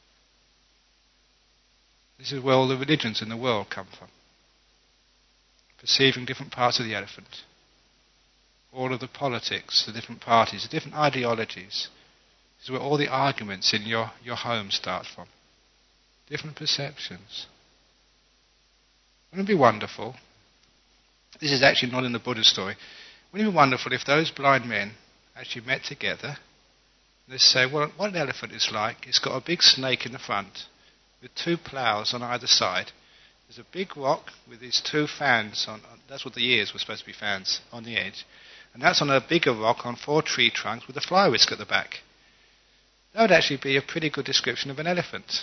This is where all the religions in the world come from. Perceiving different parts of the elephant. All of the politics, the different parties, the different ideologies. This is where all the arguments in your home start from. Different perceptions. Wouldn't it be wonderful? This is actually not in the Buddha story. Wouldn't it be wonderful if those blind men actually met together and they say, well, what an elephant is like, it's got a big snake in the front with 2 ploughs on either side. There's a big rock with these 2 fans on. That's what the ears were supposed to be, fans on the edge. And that's on a bigger rock on 4 tree trunks with a fly whisk at the back. That would actually be a pretty good description of an elephant.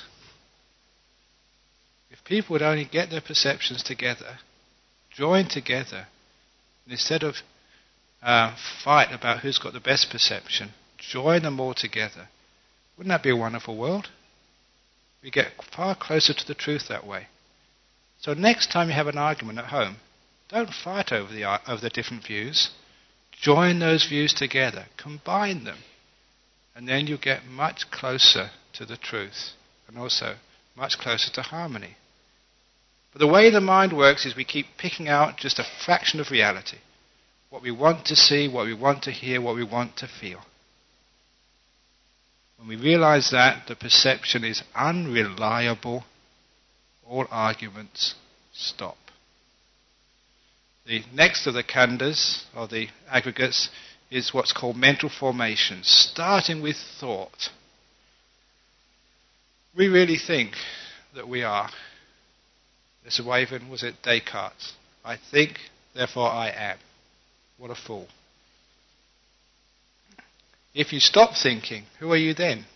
If people would only get their perceptions together, join together, and instead of fight about who's got the best perception, join them all together. Wouldn't that be a wonderful world? We get far closer to the truth that way. So next time you have an argument at home, don't fight over the different views. Join those views together. Combine them. And then you get much closer to the truth. And also much closer to harmony. But the way the mind works is we keep picking out just a fraction of reality. What we want to see, what we want to hear, what we want to feel. When we realize that the perception is unreliable, all arguments stop. The next of the khandhas, or the aggregates, is what's called mental formations, starting with thought. We really think that we are. This Raven, was it Descartes? I think, therefore I am. What a fool. If you stop thinking, who are you then?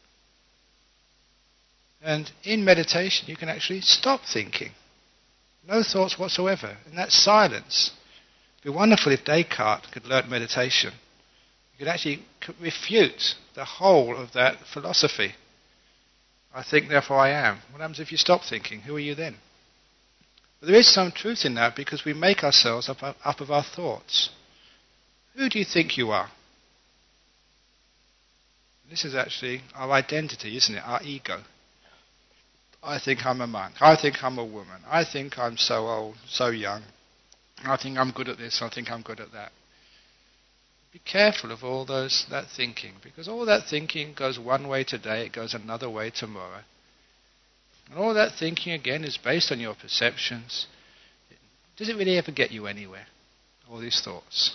And in meditation, you can actually stop thinking. No thoughts whatsoever. And that's silence. It would be wonderful if Descartes could learn meditation. You could actually refute the whole of that philosophy. I think, therefore I am. What happens if you stop thinking? Who are you then? But there is some truth in that because we make ourselves up of our thoughts. Who do you think you are? This is actually our identity, isn't it? Our ego. I think I'm a monk. I think I'm a woman. I think I'm so old, so young. I think I'm good at this. I think I'm good at that. Be careful of all that thinking, because all that thinking goes one way today, it goes another way tomorrow. And all that thinking, again, is based on your perceptions. Does it really ever get you anywhere? All these thoughts.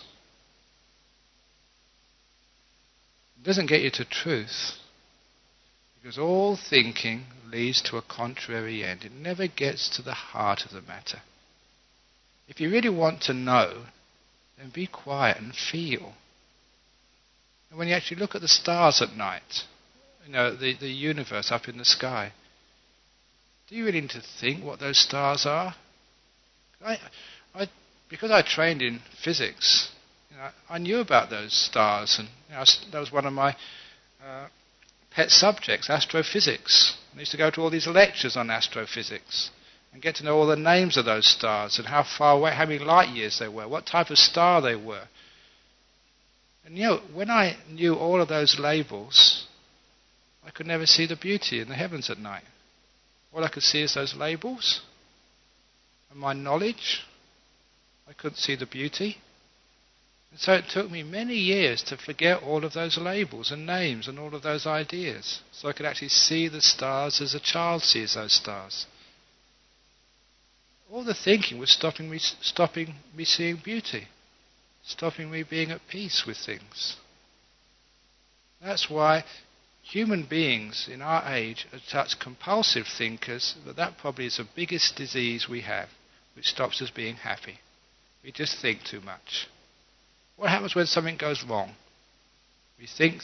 It doesn't get you to truth. Because all thinking leads to a contrary end. It never gets to the heart of the matter. If you really want to know, then be quiet and feel. And when you actually look at the stars at night, the universe up in the sky, do you really need to think what those stars are? Because I trained in physics, I knew about those stars, and that was one of my pet subjects, astrophysics. I used to go to all these lectures on astrophysics and get to know all the names of those stars and how far away, how many light years they were, what type of star they were. And when I knew all of those labels, I could never see the beauty in the heavens at night. All I could see is those labels and my knowledge. I couldn't see the beauty. And so it took me many years to forget all of those labels and names and all of those ideas, so I could actually see the stars as a child sees those stars. All the thinking was stopping me seeing beauty, stopping me being at peace with things. That's why human beings in our age are such compulsive thinkers that probably is the biggest disease we have, which stops us being happy. We just think too much. What happens when something goes wrong? We think.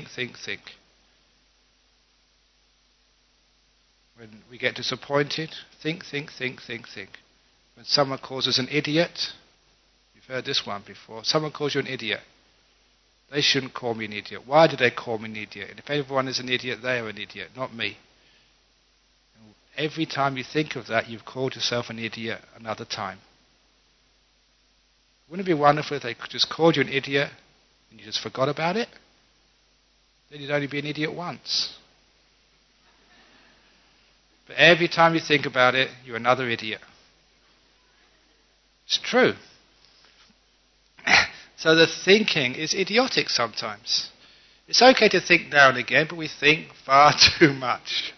When we get disappointed, think. When someone calls us an idiot, you've heard this one before, someone calls you an idiot. They shouldn't call me an idiot. Why do they call me an idiot? And if everyone is an idiot, they are an idiot, not me. And every time you think of that, you've called yourself an idiot another time. Wouldn't it be wonderful if they just called you an idiot and you just forgot about it? Then you'd only be an idiot once. But every time you think about it, you're another idiot. It's true. So the thinking is idiotic sometimes. It's okay to think now and again, but we think far too much.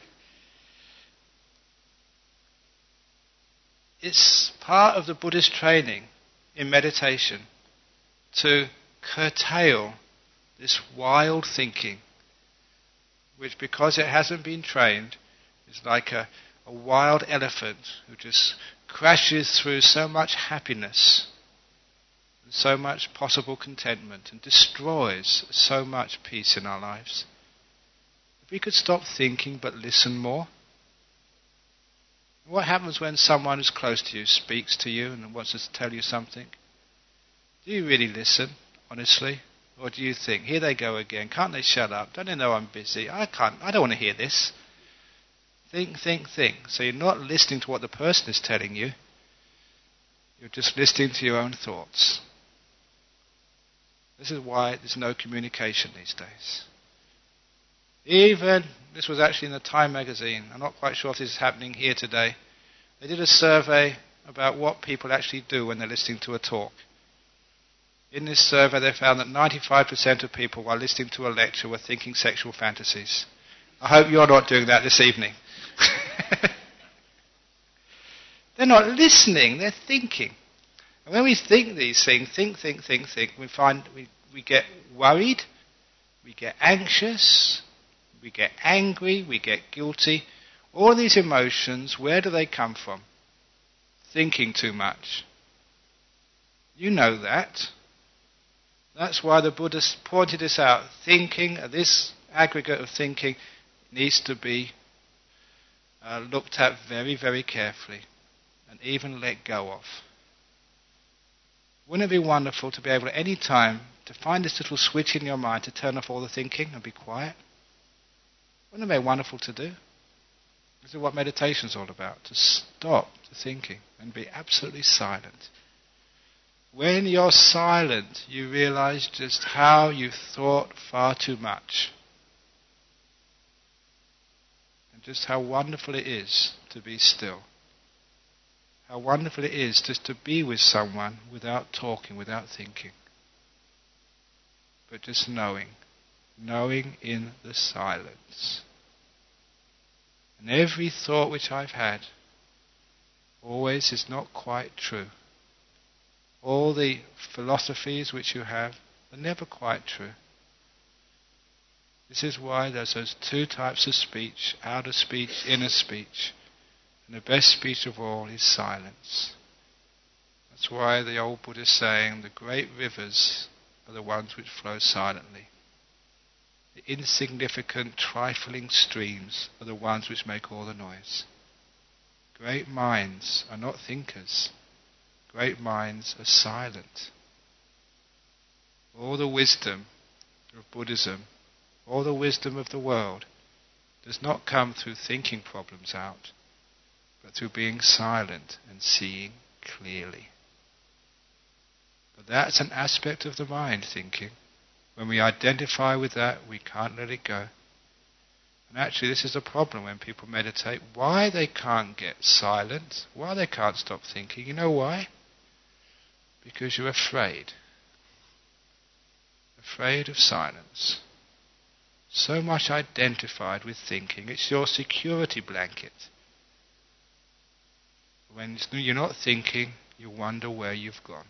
It's part of the Buddhist training in meditation to curtail this wild thinking, which, because it hasn't been trained, is like a wild elephant who just crashes through so much happiness and so much possible contentment and destroys so much peace in our lives. If we could stop thinking but listen more. What happens when someone who's close to you speaks to you and wants to tell you something? Do you really listen, honestly? Or do you think, here they go again, can't they shut up? Don't they know I'm busy? I don't want to hear this. Think. So you're not listening to what the person is telling you. You're just listening to your own thoughts. This is why there's no communication these days. This was actually in the Time magazine. I'm not quite sure if this is happening here today. They did a survey about what people actually do when they're listening to a talk. In this survey, they found that 95% of people, while listening to a lecture, were thinking sexual fantasies. I hope you're not doing that this evening. They're not listening, they're thinking. And when we think these things, think, we find we get worried, we get anxious, we get angry, we get guilty. All these emotions, where do they come from? Thinking too much. You know that. That's why the Buddha pointed this out. Thinking, this aggregate of thinking, needs to be looked at very, very carefully and even let go of. Wouldn't it be wonderful to be able at any time to find this little switch in your mind to turn off all the thinking and be quiet? Wouldn't it be wonderful to do? This is what meditation is all about, to stop the thinking and be absolutely silent. When you're silent, you realize just how you've thought far too much. And just how wonderful it is to be still. How wonderful it is just to be with someone without talking, without thinking. But just knowing in the silence. And every thought which I've had always is not quite true. All the philosophies which you have are never quite true. This is why there's those two types of speech, outer speech, inner speech. And the best speech of all is silence. That's why the old Buddha is saying the great rivers are the ones which flow silently. The insignificant, trifling streams are the ones which make all the noise. Great minds are not thinkers. Great minds are silent. all the wisdom of Buddhism, all the wisdom of the world, does not come through thinking problems out, but through being silent and seeing clearly. But that's an aspect of the mind, thinking. When we identify with that, we can't let it go. And actually this is a problem when people meditate. Why they can't get silent, why they can't stop thinking. You know why? Because you're afraid. Afraid of silence. So much identified with thinking. It's your security blanket. When you're not thinking, you wonder where you've gone.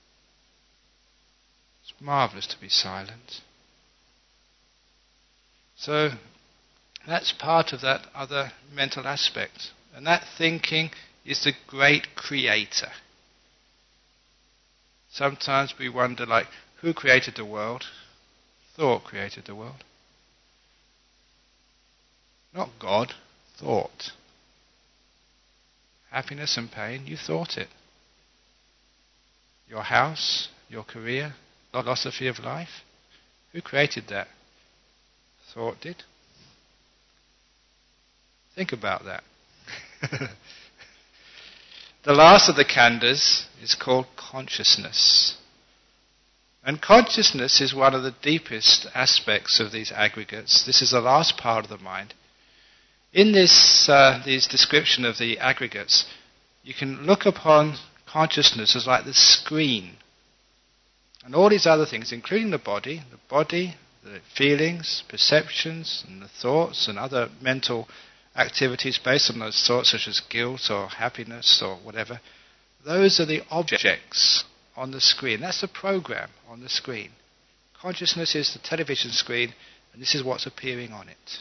It's marvellous to be silent. So that's part of that other mental aspect. And that thinking is the great creator. Sometimes we wonder, like, who created the world? Thought created the world. Not God, thought. Happiness and pain, you thought it. Your house, your career, philosophy of life, who created that? Thought did. Think about that. The last of the khandhas is called consciousness. And consciousness is one of the deepest aspects of these aggregates. This is the last part of the mind. In this description of the aggregates, you can look upon consciousness as like the screen. And all these other things, including the body, the feelings, perceptions, and the thoughts, and other mental activities based on those thoughts, such as guilt or happiness or whatever, those are the objects on the screen. That's the program on the screen. Consciousness is the television screen, and this is what's appearing on it.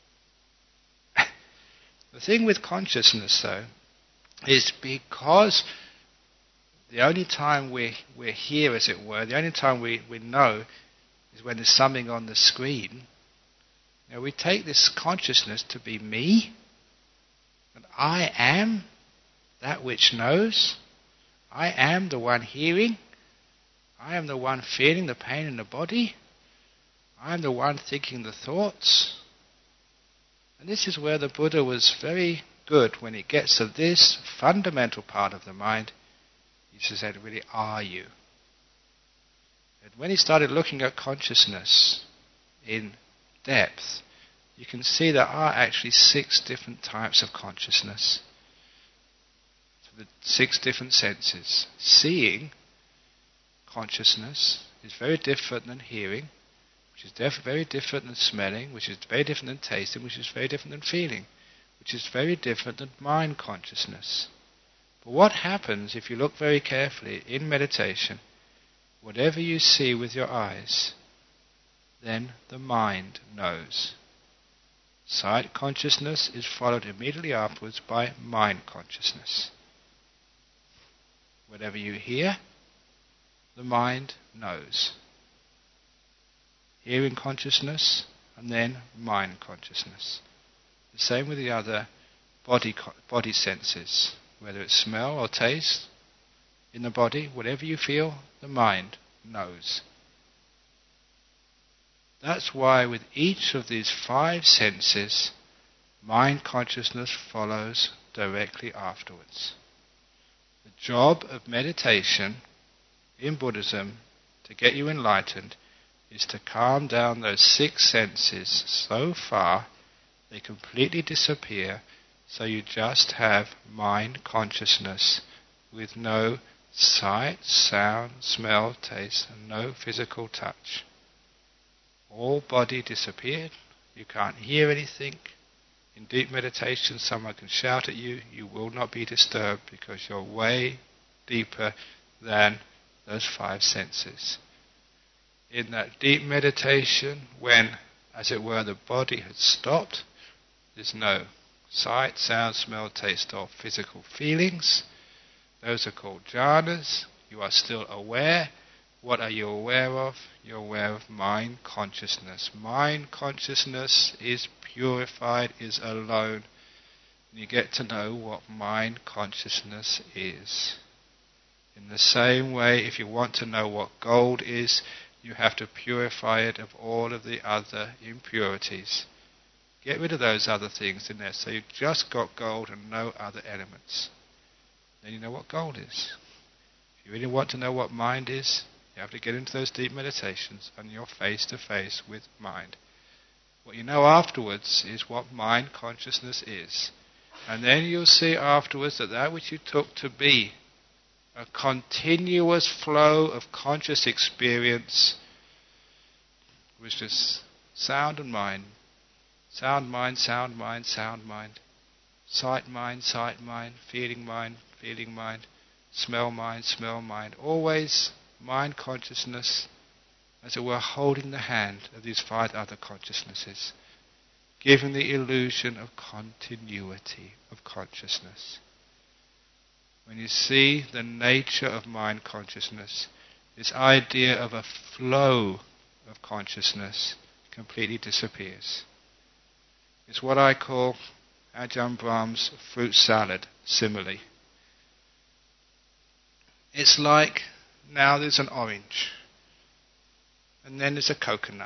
The thing with consciousness, though, is because the only time we're here, as it were, the only time we know is when there's something on the screen. Now we take this consciousness to be me, and I am that which knows. I am the one hearing. I am the one feeling the pain in the body. I am the one thinking the thoughts. And this is where the Buddha was very good when it gets to this fundamental part of the mind. He said, really, are you? And when he started looking at consciousness in depth, you can see there are actually 6 different types of consciousness. The 6 different senses. Seeing consciousness is very different than hearing, which is very different than smelling, which is very different than tasting, which is very different than feeling, which is very different than mind consciousness. But what happens if you look very carefully in meditation, whatever you see with your eyes, then the mind knows. Sight consciousness is followed immediately afterwards by mind consciousness. Whatever you hear, the mind knows. Hearing consciousness, and then mind consciousness. The same with the other body senses, whether it's smell or taste in the body, whatever you feel, the mind knows. That's why with each of these 5 senses, mind consciousness follows directly afterwards. The job of meditation in Buddhism to get you enlightened is to calm down those 6 senses so far they completely disappear, so you just have mind consciousness with no sight, sound, smell, taste, and no physical touch. All body disappeared, you can't hear anything. In deep meditation, someone can shout at you, you will not be disturbed because you're way deeper than those 5 senses. In that deep meditation, when, as it were, the body has stopped, there's no sight, sound, smell, taste, or physical feelings. Those are called jhanas. You are still aware. What are you aware of? You're aware of mind consciousness. Mind consciousness is purified, is alone. And you get to know what mind consciousness is. In the same way, if you want to know what gold is, you have to purify it of all of the other impurities. Get rid of those other things in there, so you've just got gold and no other elements. Then you know what gold is. If you really want to know what mind is, you have to get into those deep meditations and you're face to face with mind. What you know afterwards is what mind consciousness is. And then you'll see afterwards that that which you took to be a continuous flow of conscious experience was just sound and mind. Sound mind, sound mind, sound mind. Sight mind, feeling mind, smell mind, smell mind. Always mind consciousness, as it were, holding the hand of these 5 other consciousnesses, giving the illusion of continuity of consciousness. When you see the nature of mind consciousness, this idea of a flow of consciousness completely disappears. It's what I call Ajahn Brahm's fruit salad simile. It's like now there's an orange, and then there's a coconut.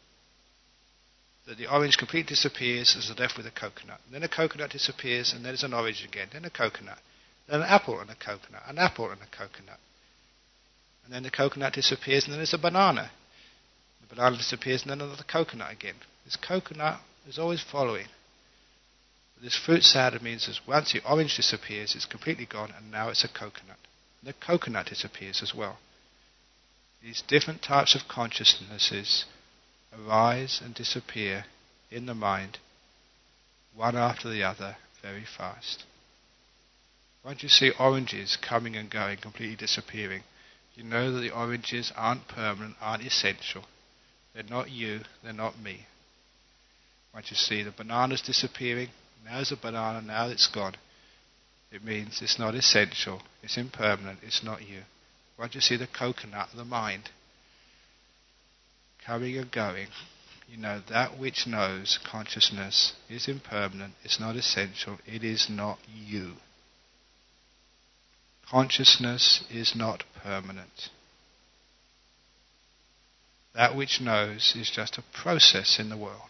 The orange completely disappears as they're left with a coconut. And then a coconut disappears, and then there's an orange again, then a coconut. Then an apple and a coconut, an apple and a coconut. And then the coconut disappears, and then there's a banana. The banana disappears, and then another coconut again. This coconut is always following. But this fruit salad means that once the orange disappears, it's completely gone, and now it's a coconut. And the coconut disappears as well. These different types of consciousnesses arise and disappear in the mind, one after the other, very fast. Once you see oranges coming and going, completely disappearing, you know that the oranges aren't permanent, aren't essential. They're not you, they're not me. Once you see the bananas disappearing, now there's a banana, now it's gone. It means it's not essential, it's impermanent, it's not you. Once you see the coconut, the mind, coming and going, you know that which knows consciousness is impermanent, it's not essential, it is not you. Consciousness is not permanent. That which knows is just a process in the world.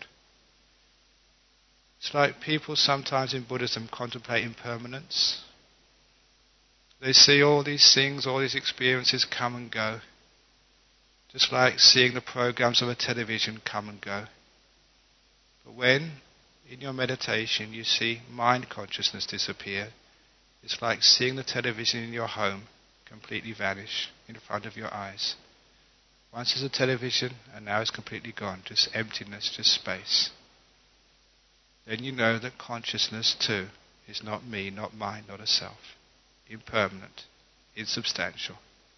It's like people sometimes in Buddhism contemplate impermanence. They see all these things, all these experiences come and go. Just like seeing the programs of a television come and go. But when, in your meditation, you see mind consciousness disappear, it's like seeing the television in your home completely vanish in front of your eyes. Once there's a television, and now it's completely gone, just emptiness, just space. Then you know that consciousness too is not me, not mine, not a self. Impermanent, insubstantial.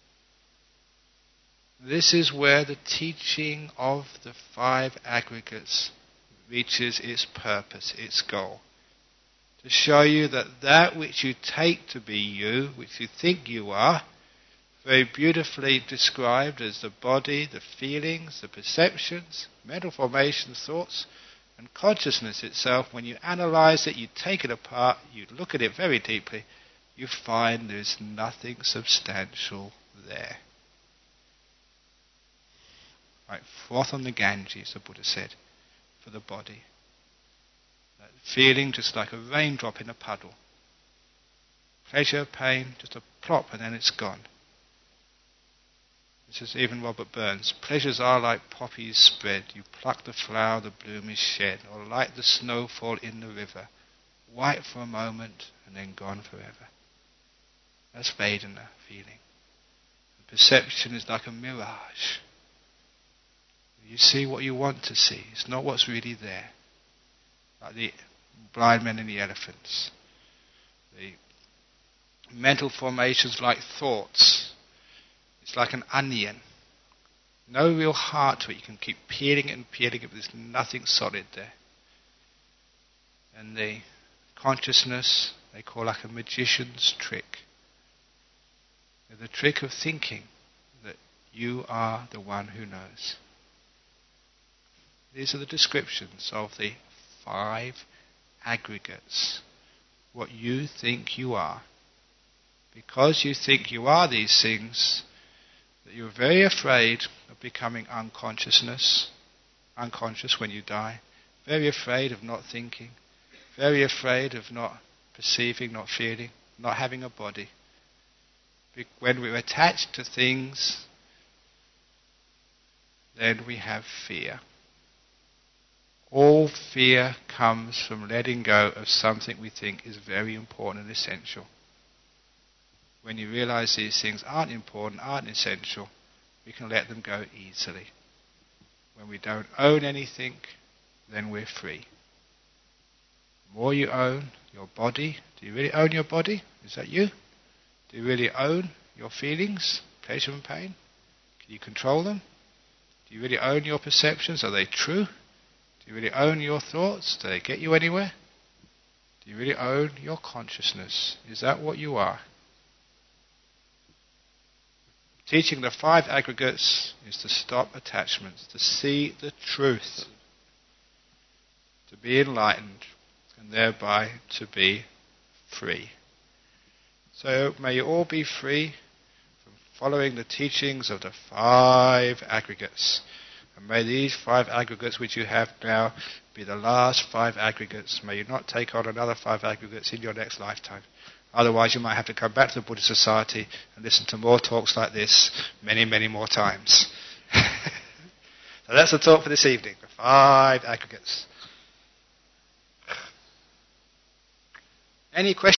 This is where the teaching of the 5 aggregates reaches its purpose, its goal. To show you that that which you take to be you, which you think you are, very beautifully described as the body, the feelings, the perceptions, mental formations, thoughts, and consciousness itself, when you analyze it, you take it apart, you look at it very deeply, you find there is nothing substantial there. Like froth on the Ganges, the Buddha said, for the body. That feeling just like a raindrop in a puddle. Pleasure, pain, just a plop and then it's gone. This is even Robert Burns. Pleasures are like poppies spread. You pluck the flower, the bloom is shed. Or like the snowfall in the river. White for a moment and then gone forever. That's Vedana feeling. The perception is like a mirage. You see what you want to see. It's not what's really there. Like the blind men and the elephants. The mental formations like thoughts. It's like an onion. No real heart to it. You can keep peeling it and peeling it, but there's nothing solid there. And the consciousness, they call like a magician's trick. The trick of thinking that you are the one who knows. These are the descriptions of the 5 aggregates. What you think you are. Because you think you are these things, that you're very afraid of becoming unconscious when you die. Very afraid of not thinking. Very afraid of not perceiving, not feeling, not having a body. When we're attached to things, then we have fear. All fear comes from letting go of something we think is very important and essential. When you realize these things aren't important, aren't essential, we can let them go easily. When we don't own anything, then we're free. The more you own your body, do you really own your body? Is that you? Do you really own your feelings, pleasure and pain? Can you control them? Do you really own your perceptions? Are they true? Do you really own your thoughts? Do they get you anywhere? Do you really own your consciousness? Is that what you are? Teaching the 5 aggregates is to stop attachments, to see the truth, to be enlightened, and thereby to be free. So may you all be free from following the teachings of the 5 aggregates. And may these 5 aggregates which you have now be the last 5 aggregates. May you not take on another 5 aggregates in your next lifetime. Otherwise you might have to come back to the Buddhist Society and listen to more talks like this many, many more times. So that's the talk for this evening, the 5 aggregates. Any questions?